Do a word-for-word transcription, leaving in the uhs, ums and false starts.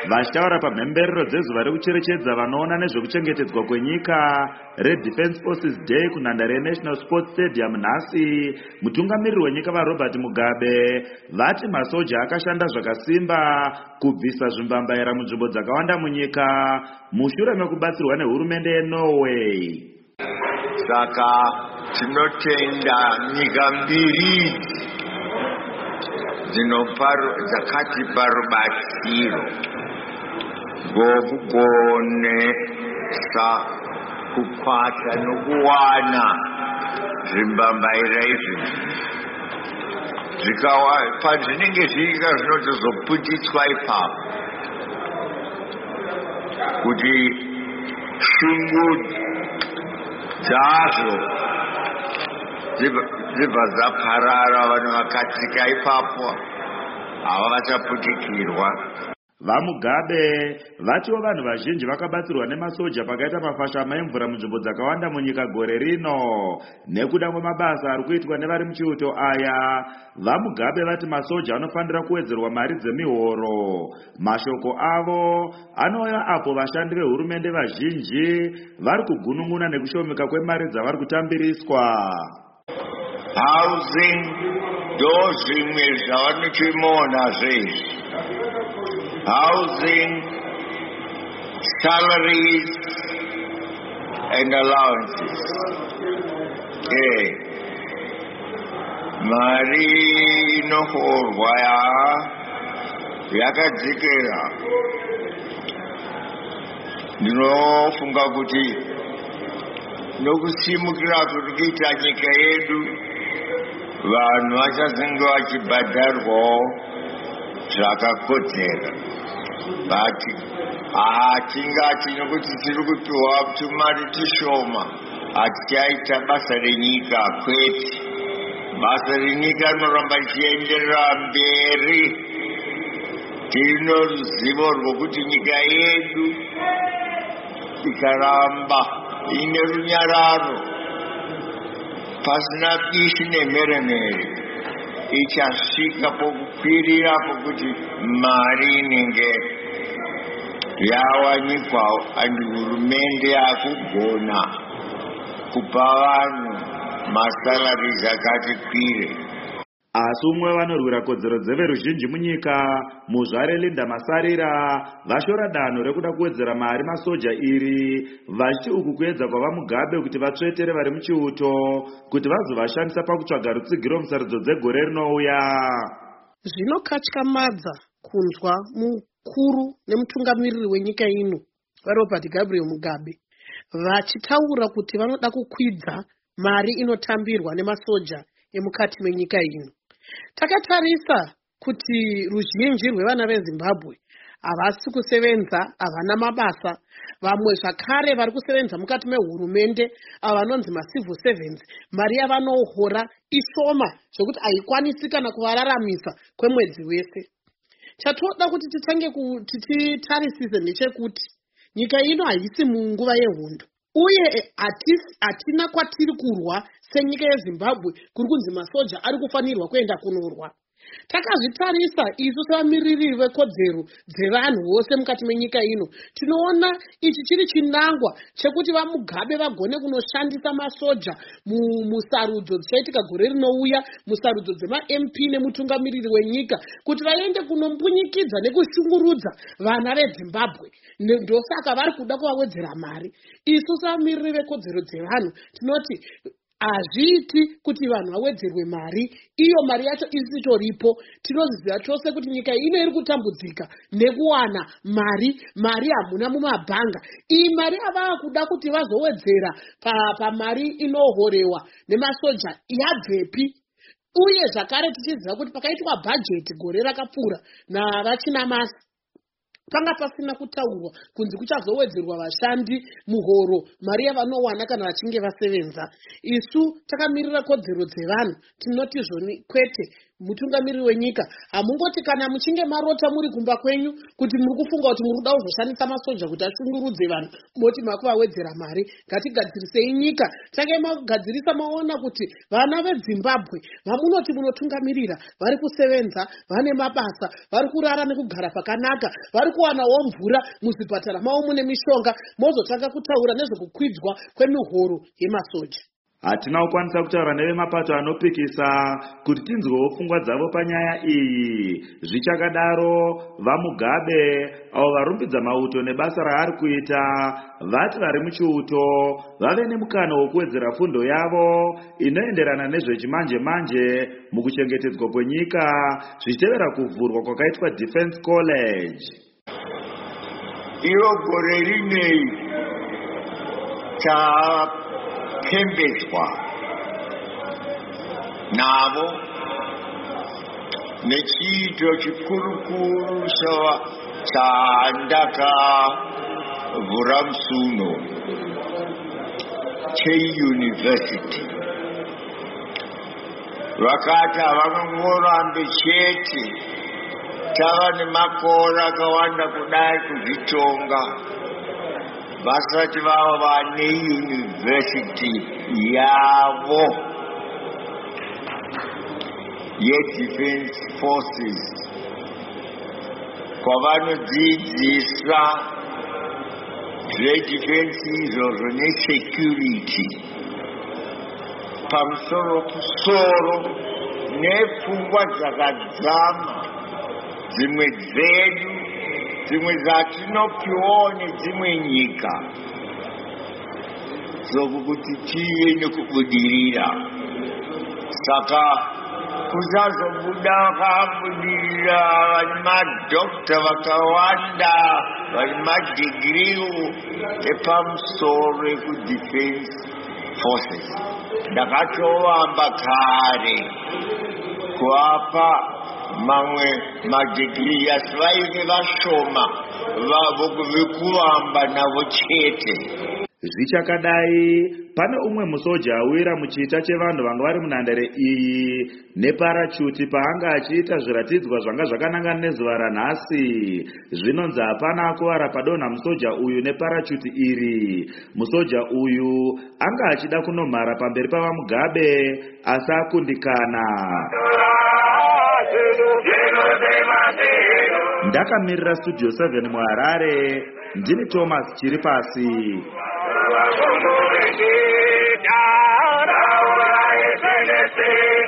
Vachitaura pamhemberero dzezuva rekucherechedza vanoona nezvekuchengetedzwa kwenyika reDefence Forces Day kunhandare yeNational Sports Stadium nhasi, mutungamiriri wenyika vaRobert Mugabe vati masoja akashanda zvakasimba kubvisa zvimbambaira munzvimbo dzakawanda munyika mushure mekubatsirwa nehurumende yeNorway. Saka tinotenda nyika mbiri dzakatipa rubatsiro rwokugonesa kukwata nokuwana zvimbambaira izvi pazvinenge zviika zvinotozoputitswa ipapo kuti shungu dzazvo dzibva dzaparara. Vanhu vakatsika ipapo hava vachaputikirwa. VaMugabe vatiwo vanhu vazhinji vakabatsirwa nemasoja pakaita mafashama emvura munzvimbo dzakawanda munyika gore rino nekuda kwemabasa ari kuitwa nevari muchiuto aya. VaMugabe vati masoja anofanira kuwedzerwa mari dzemihoro. Mashoko avo anouya apo vashandi vehurumende vazhinji vari kugunun'una nekushomeka kwemari dzavari kutambiriswa. Housing ndozvimwe zvavanochimona zvezvi. Housing, salaries and allowances. Okay. Mari inohorwa yakadzikira. Ndinofunga kuti nokusimukira kuri kuita nyika yedu vanhu vachazenge vachibhadharwawo zvakakodzera. But hatingati nokuti tiri kupiwa tumari tushoma hatichaita basa renyika, kwete. Basa renyika rinoramba richienderera mberi. Tino ruzivo rwokuti nyika yedu ikaramba ine runyararo pasina bishi nemheremhere ichasvika pokukwirira pokuti mari inenge yawanikwa andi hurumende yakugona kupa vanhu masalaries akati kwire. Asi umwe vanorwira kodzero dzeveruzhinji munyika, muzvare Linda Masarira, vashora danho rekuda kuwedzera mari masoja iri, vachiti uku kuedza kwavaMugabe kuti vatsvetere vari muchiuto kuti vazovashandisa pakutsvaga rutsigiro musarudzo dzegore rinouya. Zvinokatyamadza kunzwa mukuru nemutungamiriri wenyika ino vaRobert Gabriel Mugabe vachitaura kuti vanoda kukwidza mari inotambirwa nemasoja emukati menyika ino. Takatarisa kuti ruzhinji rwevana veZimbabwe havasi kusevenza, havana mabasa. Vamwe zvakare vari kusevenza mukati mehurumende avanonzi macivil servants, mari yavanohora ishoma zvokuti haikwanisi kana kuvararamisa kwemwedzi wese. Chatoda kuti titange kuti titarisise ndechekuti nyika ino haisi munguva yehondo, uye hatina kwatiri kurwa senyika yeZimbabwe kuri kunzi masoja ari kufanirwa kuenda kunorwa. Takazvitarisa isu sevamiriri vekodzero dzevanhu vose mukati menyika ino, tinoona ichi chiri chinangwa chekuti vaMugabe vagone kunoshandisa masoja musarudzo dzichaitika gore rinouya, musarudzo dzema-M P nemutungamiriri wenyika, kuti vaende kunombunyikidza nekushungurudza vana veZimbabwe. Ndosaka vari kuda kuvawedzera mari. Isu sevamiriri vekodzero dzevanhu tinoti hazviiti kuti vanhu vawedzerwe mari, iyo mari yacho isitoripo. Tinoziva chose kuti nyika ino iri kutambudzika nekuwana mari, mari hamuna mumabhanga. Iyi mari avava kuda kuti vazowedzera pamari inohorewa nemasoja yabvepi? Uye zvakare tichiziva kuti pakaitwa bhajeti gore rakapfuura navachinamasi, panga pasina kutaurwa kunzi kuchazowedzerwa vashandi muhoro mari yavanowana kana vachinge vasevenza. Isu takamirira kodzero dzevanhu tinoti zvoni kwete, mutungamiriri wenyika, hamungoti kana muchinge marota muri kumba kwenyu kuti muri kufunga kuti muri kuda kuzoshandisa masoja kuti ashungurudze vanhu, moti makuvawedzera mari. Ngatigadzirisei nyika. Tange magadzirisa maona kuti vana veZimbabwe vamunoti munotungamirira vari kusevenza, vane mabasa, vari kurara nekugara pakanaka, vari kuwanawo mvura muzvipatara mavo mune mishonga, mozotanga kutaura nezvekukwidzwa kwemihoro yemasoja. Hatina kukwanisa kutaura nevemapato anopikisa kuti tinzwewo pfungwa dzavo panyaya iyi. Zvichakadaro, vaMugabe avo varumbidza mauto nebasa raari kuita vati vari muchiuto vave nemukana wokuwedzera fundo yavo inoenderana nezvechimanje manje mukuchengetedzwa kwenyika zvichitevera kuvhurwa kwakaitwa Defense College. Iro gore rinei ta pembedzwa navo nechiito chikurukuru chandakavhura musuno cheuniversity. Vakati havangorambe chete tava nemakore akawanda kudai kuzvitonga vasati vava vane yunivhesiti yavo yeDefense Forces kwavanodzidzisa zvedefense izvozvo nesecurity pamusoro kusoro nepfungwa dzakadzama dzimwe dzedu dzimwe dzatinopiwawo nedzimwe nyika zokuti tive nekubudirira. Saka kusazobuda vakabudirira vane madhokta vakawanda vane madhigiriwo epamusoro ekuDefense Forces. Ndakatovamba kare kuapa mamwe madhigiri asi vaine vashoma vekuvamba navo chete. Zvichakadai, pane umwe musoja awira muchiita chevanhu vanga vari munhandare iyi neparachuti paanga achiita zviratidzwa zvanga zvakanangana nezuva ranhasi. Zvinonzi hapana akuvara padonha musoja uyu neparachuti iri. Musoja uyu anga achida kunomhara pamberi pavaMugabe asi akundikana. Ndakamirira Studio seven muHarare, ndini Thomas Chiripasi. Down, down, down, down, down, down, down, down,